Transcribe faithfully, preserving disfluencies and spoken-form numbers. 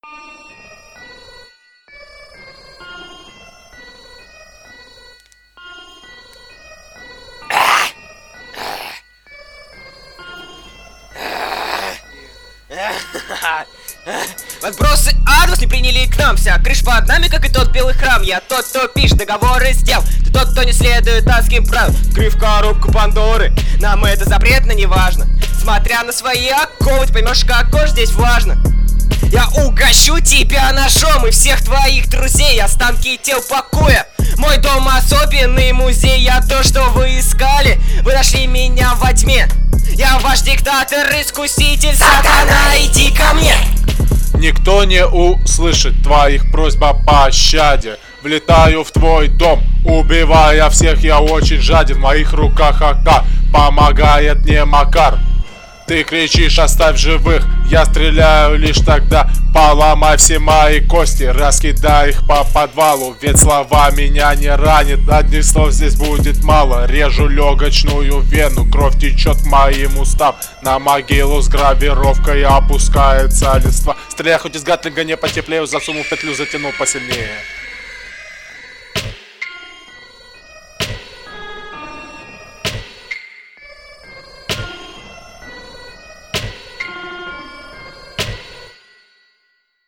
Отбросы ада не приняли к нам. Вся крыша под нами, как и тот белый храм. Я тот, кто пишет договоры с тем. Ты тот, кто не следует адским правилам. Открыв коробку Пандоры, нам это запретно не важно. Смотря на свои оковы, ты поймешь, какой здесь важно. Я угощу тебя ножом и всех твоих друзей. Останки тел покоя. Мой дом особенный музей. Я то, что вы искали. Вы нашли меня во тьме. Я ваш диктатор, искуситель, сатана, иди ко мне. Никто не услышит твоих просьб о пощаде. Влетаю в твой дом, убивая всех, я очень жаден. В моих руках АК, помогает мне Макар. Ты кричишь: оставь живых, я стреляю лишь тогда. Поломай все мои кости, раскидай их по подвалу. Ведь слова меня не ранит, одних слов здесь будет мало. Режу легочную вену, кровь течет к моим устам. На могилу с гравировкой опускается листва. Стреляй хоть из гатлинга, не потеплею, засунул в петлю, затянул посильнее.